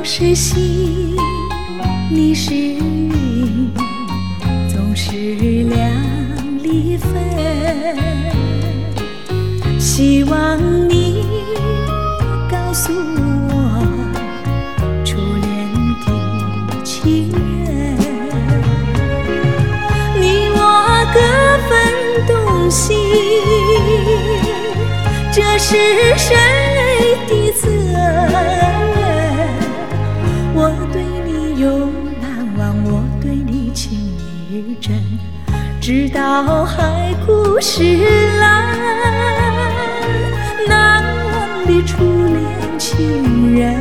是星，你是云，总是两离分。希望你告诉我，初恋的情人，你我各分东西，这是谁的责任？我对你永难忘，我对你情意真，直到海枯石烂，难忘的初恋情人。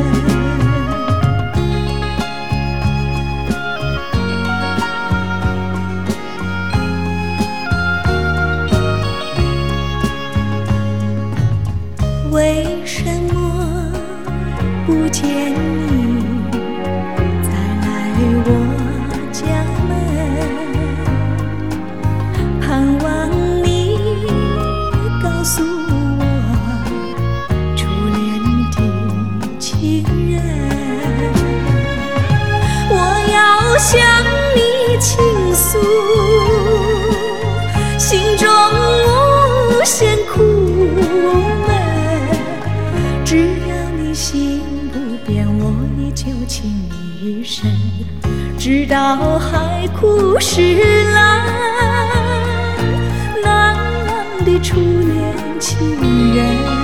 为什么不见你再来我家门？盼望你告诉我初恋的情人。我要向你倾诉心中无限苦闷，只要你心不变，我依旧情意深，直到海枯石烂，难忘的初恋情人。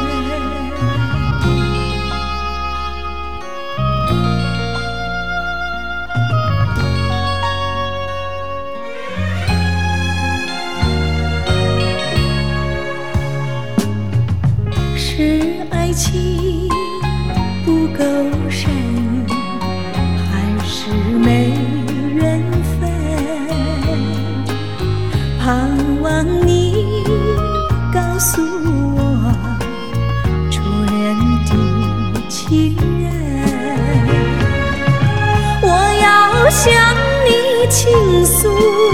是爱情不够深，还是没缘分？盼望你告诉我初恋的情人。我要向你倾诉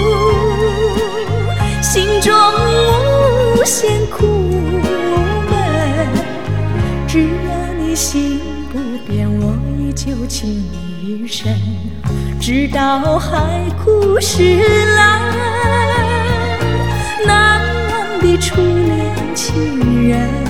心中无限苦闷，只要你心不变，我依旧情意深，直到海枯石烂，难忘的初恋情人。